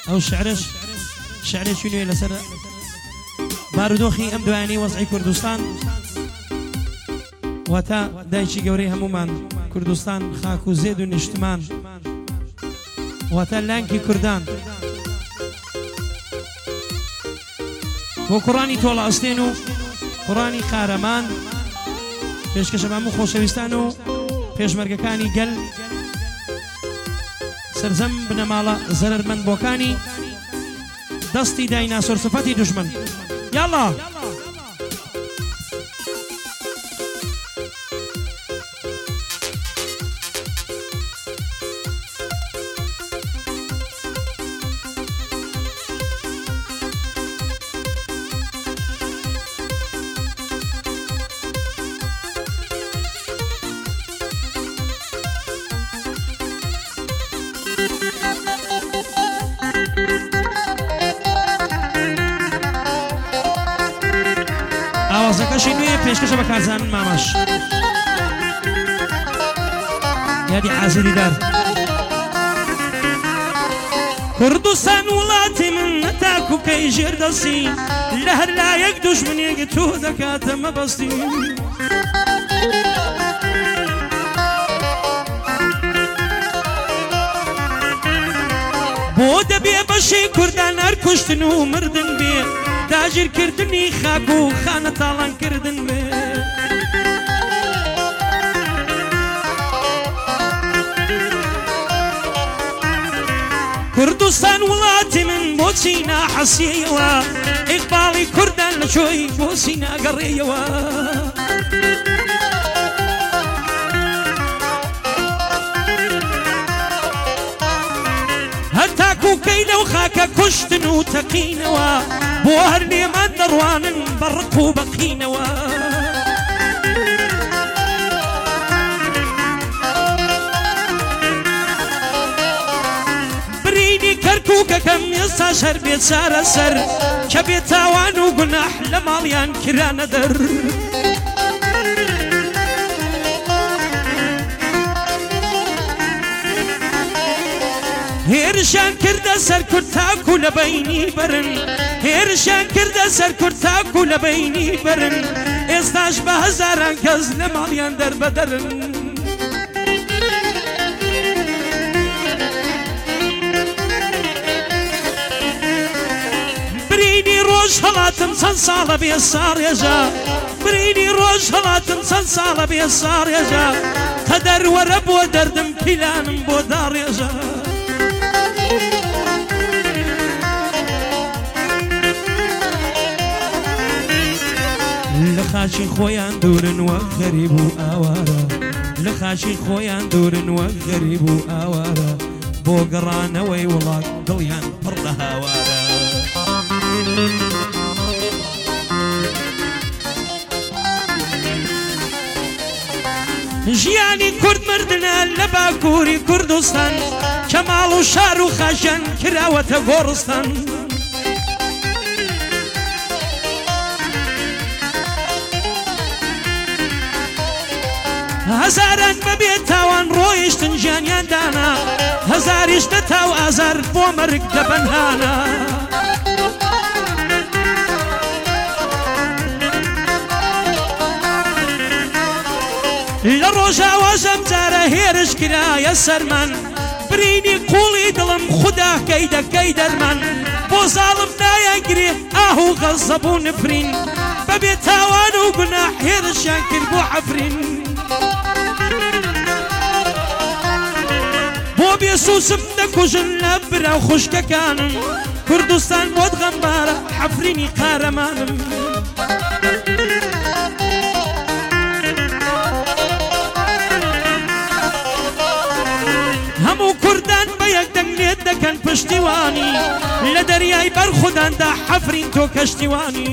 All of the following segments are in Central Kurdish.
او شعرش شنو لسر بارودۆخی ئەم دوایانەی وەزعی کوردستان واتە دایکی گەورەی هەمومان کوردستان خاک و زێد و نیشتمان واتە لانکی کوردان بۆ کوڕانی تۆڵە ئەستێن و کوڕانی قارەمان پێشکەشە بە هەموو خۆشەویستان و پێشمەرگەکانی گەل سەرجەم بنەماڵە زەرەرمەند بۆکانی دەستی دایناسۆر سفەتی دوژمن يلا ئاوازەکەشی نوێ پێشکەشە بە کارزانن مامەش یادی عازری دار کوردستان وڵاتی من نەتاکو کەی ژێردەسی لە هەر لایەک دوژمنێک تۆ دەکاتە مەبەستی بۆ دەبێ بەشی کوردان هەر کوشتن و مردن بێ داگیرکردنی خاک و خانە تاڵانکردن بێ کوردستان وڵاتی من بۆچی ناحەسیەوە ئیقباڵی کوردان لە چۆی بۆچی ناگەڕێیەوە هەتاکوکەی لەو خاکە کوشتن و تەقینەوە بۆ هەر لێمان دەڕوانن بەڕق و بەقینەوە برینی کەرکووکەکەم ئێستا شەر بێت چارە سەر کە بێت تاوان و گوناح لە ماڵیان کرانە دەر هێرشان کردە سەر کورد تاکو لە بەینی بەرن هێرشان کردە سەر کورد تاکو لە بەینی بەرن ئێستاش بە هەزاران کەس لە ماڵیان دەربەدەرن برینی ڕۆژ هەڵاتم چەند ساڵە بێ ساڕێژە برینی ڕۆژ هەڵاتم چەند ساڵە بێ ساڕێژە قەدەر وەرە بۆ دەردم پیلانم بۆ داڕێژە لە خاچی خۆیان دوورن وەک غەریب و ئاوارە لە خاچی خۆیان دوورن وەک غەریب و ئاوارە بۆ گەڕانەوەی وڵات دڵیان پڕ لە هاوارە ژیانی کورد مردنە لە باکووری کوردستان کە ماڵ و شار و خاشیان کراوەتە گۆڕستان هەزاران بەبێت تاوان ڕۆیشتن ژیانیان دانا هەزاریش نەتاو ئازار بۆ مەرگ دەبەنهانە لە ڕۆژاوەژەم جارە هێرش کرایە سەرمان برینی قوڵی دڵم خودا کەی دەکەی دەرمان بۆ زاڵم نایەنگرێ ئاهو غەزەب و نفرین بەبێت تاوان و گوناح هێرشیان کرد بۆ عەفرین بۆ بێسوسم دەکوژن لە براو خوشکەکانم کوردستان بۆت غەمبارە حەفرینی قارەمانم هەموو کوردان بە یەکدەنگ لێت دەکەن پشتیوانی لە دەریای بەرخوداندا حەفرین تۆ کەشتیوانی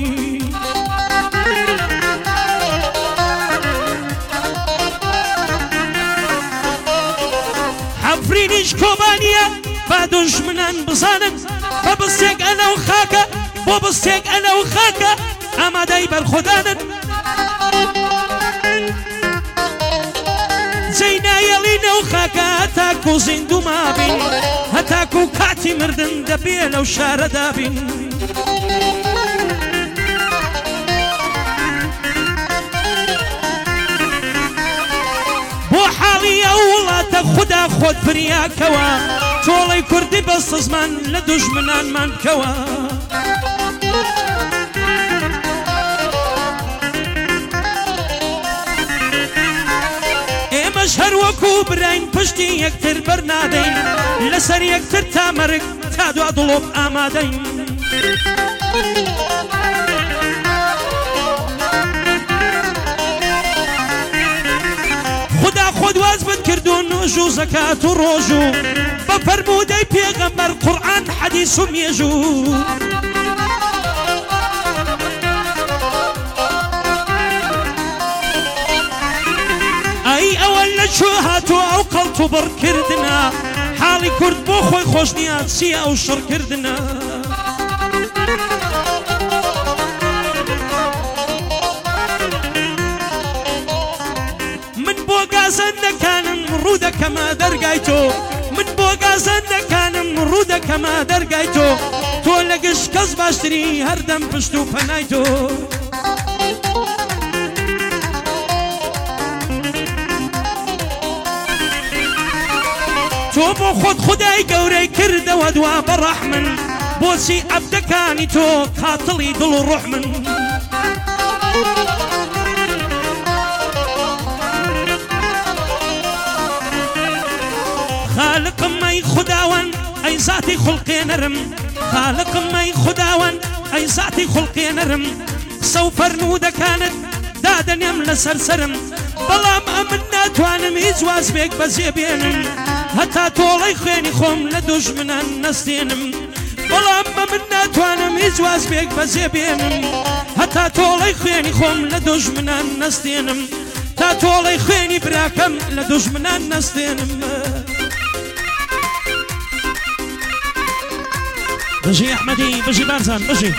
حەفرینیش کۆبانیە با دوژمنان بزانن بە بستێک ئەنە و خاکە بۆ بستێک ئەنە و خاکە ئامادەی بەرخودانن جەی نایەڵی دێنە و خاکە هەتاکو زیندوما بین هەتاکو کاتی مردن دەبێ لەو شارەدا بین بۆ حاڵی ئەو وڵاتە خوددا خۆت بریاکەوە تۆڵەی کوردی بەستە زمان لە دوژمنانمان بکەوە ئێمەش هەروەکو براین پشتی یەکتر بەرنادەین لەسەر یەکتر تا مەرگ تا دوا دڵۆب ئامادەین خدا خۆدواز بت کردو نۆژ و زەکات و ڕۆژ و بە فەرموودەی پێغەمبەر قورئان حەدیث و مێژوو ئەی ئەوە لە چۆ هاتووە ئەو قەڵت و بڕکردنە حاڵی کورد بۆ خۆی خۆش نییە چیە ئەو شڕکردنە بۆ گازەندەکانم ڕوو دەکەمە دەرگای تۆ من بۆ گازەندەکانم ڕوو دەکەمە دەرگای تۆ تۆ لە گشت کەس باشتری هەردەم پشت و پەنای تۆ تۆ بۆ خۆت خودای گەورەی کردەوە دوا بەڕەح من بۆچی عەبدەکانی تۆ قاتڵی دڵ و ڕوح من خالقم ای خداوند ای ذاتی خلقی نرم خالقم ای خداوند ای ذاتی خلقی نرم سو فرمودەکانت دادەنێم لەسەر سەرم بەڵام ئەمن ناتوانم هیچ وازبێک بەجێ بێنم هەتا تۆڵەی خوێنی خۆم لە دوژمنان نەستێنم بەڵام ئەمن ناتوانم هیچ وازبێک بەجێ بێنم هەتا تۆڵەی خوێنی خۆم لە دوژمنان نەستێنم تا تۆڵەی خوێنی براکەم لە دوژمنان نەستێنم بژی ئەحمەدی بژی بارزان بژی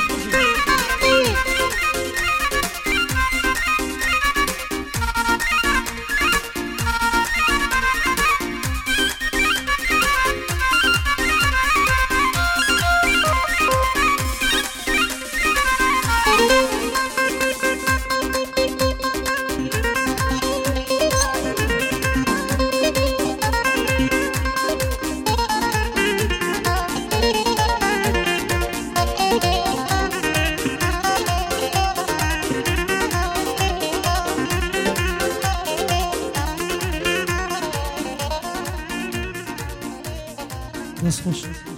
خوش